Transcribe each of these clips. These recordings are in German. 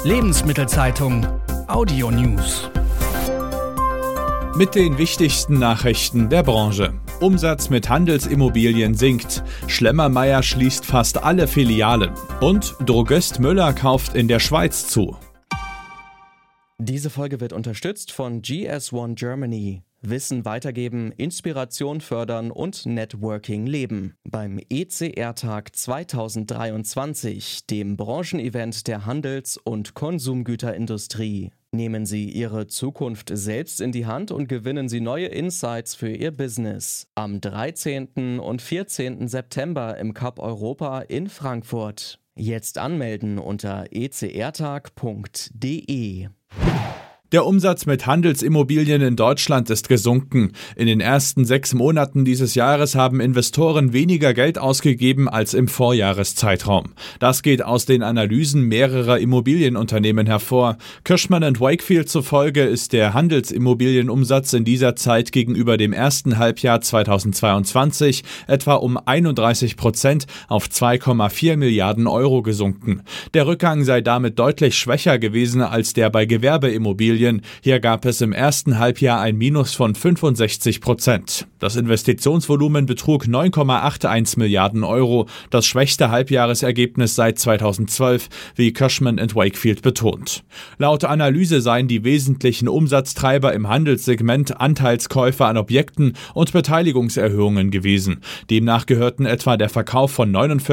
Lebensmittelzeitung Audio News. Mit den wichtigsten Nachrichten der Branche. Umsatz mit Handelsimmobilien sinkt. Schlemmermeier schließt fast alle Filialen. Und Drogist Müller kauft in der Schweiz zu. Diese Folge wird unterstützt von GS1 Germany. Wissen weitergeben, Inspiration fördern und Networking leben. Beim ECR-Tag 2023, dem Branchenevent der Handels- und Konsumgüterindustrie. Nehmen Sie Ihre Zukunft selbst in die Hand und gewinnen Sie neue Insights für Ihr Business. Am 13. und 14. September im Cup Europa in Frankfurt. Jetzt anmelden unter ecrtag.de. Der Umsatz mit Handelsimmobilien in Deutschland ist gesunken. In den ersten 6 Monaten dieses Jahres haben Investoren weniger Geld ausgegeben als im Vorjahreszeitraum. Das geht aus den Analysen mehrerer Immobilienunternehmen hervor. Cushman & Wakefield zufolge ist der Handelsimmobilienumsatz in dieser Zeit gegenüber dem ersten Halbjahr 2022 etwa um 31% auf 2,4 Milliarden Euro gesunken. Der Rückgang sei damit deutlich schwächer gewesen als der bei Gewerbeimmobilien. Hier gab es im ersten Halbjahr ein Minus von 65%. Das Investitionsvolumen betrug 9,81 Milliarden Euro, das schwächste Halbjahresergebnis seit 2012, wie Cushman & Wakefield betont. Laut Analyse seien die wesentlichen Umsatztreiber im Handelssegment Anteilskäufe an Objekten und Beteiligungserhöhungen gewesen. Demnach gehörten etwa der Verkauf von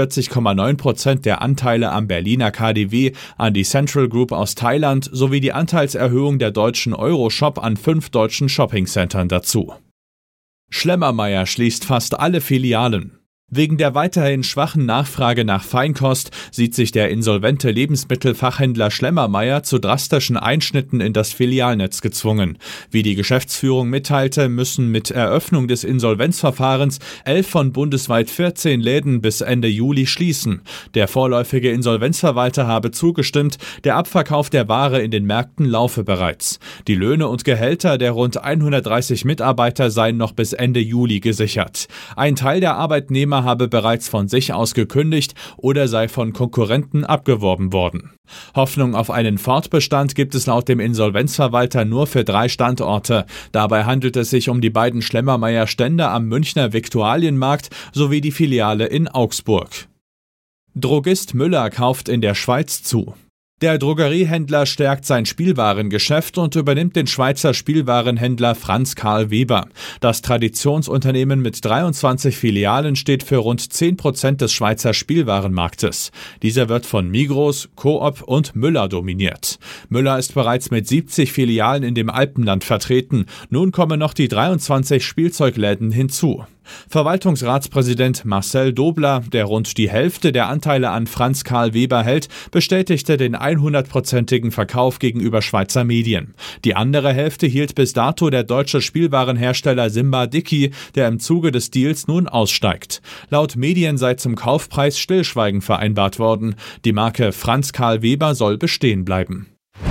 49,9% der Anteile am Berliner KaDeWe an die Central Group aus Thailand sowie die Anteilserhöhung der deutschen Euroshop an 5 deutschen Shoppingcentern dazu. Schlemmermeier schließt fast alle Filialen. Wegen der weiterhin schwachen Nachfrage nach Feinkost sieht sich der insolvente Lebensmittelfachhändler Schlemmermeier zu drastischen Einschnitten in das Filialnetz gezwungen. Wie die Geschäftsführung mitteilte, müssen mit Eröffnung des Insolvenzverfahrens 11 von bundesweit 14 Läden bis Ende Juli schließen. Der vorläufige Insolvenzverwalter habe zugestimmt, der Abverkauf der Ware in den Märkten laufe bereits. Die Löhne und Gehälter der rund 130 Mitarbeiter seien noch bis Ende Juli gesichert. Ein Teil der Arbeitnehmer habe bereits von sich aus gekündigt oder sei von Konkurrenten abgeworben worden. Hoffnung auf einen Fortbestand gibt es laut dem Insolvenzverwalter nur für 3 Standorte. Dabei handelt es sich um die beiden Schlemmermeier Stände am Münchner Viktualienmarkt sowie die Filiale in Augsburg. Drogist Müller kauft in der Schweiz zu. Der Drogeriehändler stärkt sein Spielwarengeschäft und übernimmt den Schweizer Spielwarenhändler Franz Karl Weber. Das Traditionsunternehmen mit 23 Filialen steht für rund 10% des Schweizer Spielwarenmarktes. Dieser wird von Migros, Coop und Müller dominiert. Müller ist bereits mit 70 Filialen in dem Alpenland vertreten. Nun kommen noch die 23 Spielzeugläden hinzu. Verwaltungsratspräsident Marcel Dobler, der rund die Hälfte der Anteile an Franz Karl Weber hält, bestätigte den 100%igen Verkauf gegenüber Schweizer Medien. Die andere Hälfte hielt bis dato der deutsche Spielwarenhersteller Simba Dickey, der im Zuge des Deals nun aussteigt. Laut Medien sei zum Kaufpreis Stillschweigen vereinbart worden. Die Marke Franz Karl Weber soll bestehen bleiben.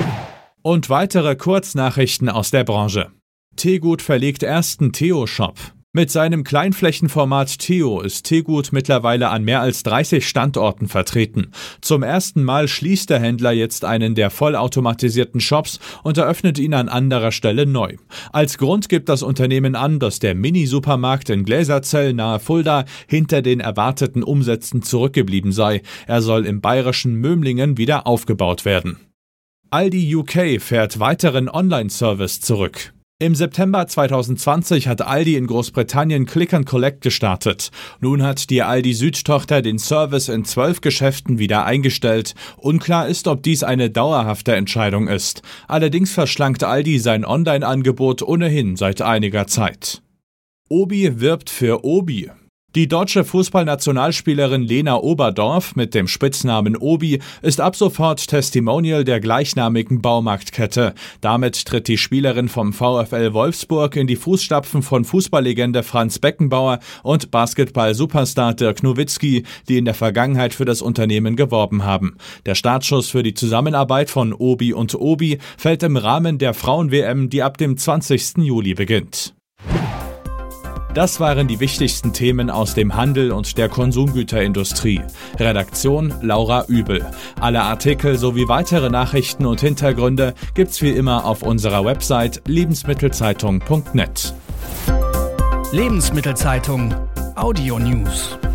Und weitere Kurznachrichten aus der Branche. Tegut verlegt ersten Theo-Shop. Mit seinem Kleinflächenformat Theo ist Tegut mittlerweile an mehr als 30 Standorten vertreten. Zum ersten Mal schließt der Händler jetzt einen der vollautomatisierten Shops und eröffnet ihn an anderer Stelle neu. Als Grund gibt das Unternehmen an, dass der Mini-Supermarkt in Gläserzell nahe Fulda hinter den erwarteten Umsätzen zurückgeblieben sei. Er soll im bayerischen Mömlingen wieder aufgebaut werden. Aldi UK fährt weiteren Online-Service zurück. Im September 2020 hat Aldi in Großbritannien Click & Collect gestartet. Nun hat die Aldi Süd-Tochter den Service in 12 Geschäften wieder eingestellt. Unklar ist, ob dies eine dauerhafte Entscheidung ist. Allerdings verschlankt Aldi sein Online-Angebot ohnehin seit einiger Zeit. Obi wirbt für Obi. Die deutsche Fußballnationalspielerin Lena Oberdorf mit dem Spitznamen Obi ist ab sofort Testimonial der gleichnamigen Baumarktkette. Damit tritt die Spielerin vom VfL Wolfsburg in die Fußstapfen von Fußballlegende Franz Beckenbauer und Basketball-Superstar Dirk Nowitzki, die in der Vergangenheit für das Unternehmen geworben haben. Der Startschuss für die Zusammenarbeit von Obi und Obi fällt im Rahmen der Frauen-WM, die ab dem 20. Juli beginnt. Das waren die wichtigsten Themen aus dem Handel und der Konsumgüterindustrie. Redaktion Laura Übel. Alle Artikel sowie weitere Nachrichten und Hintergründe gibt's wie immer auf unserer Website lebensmittelzeitung.net. Lebensmittelzeitung Audio News.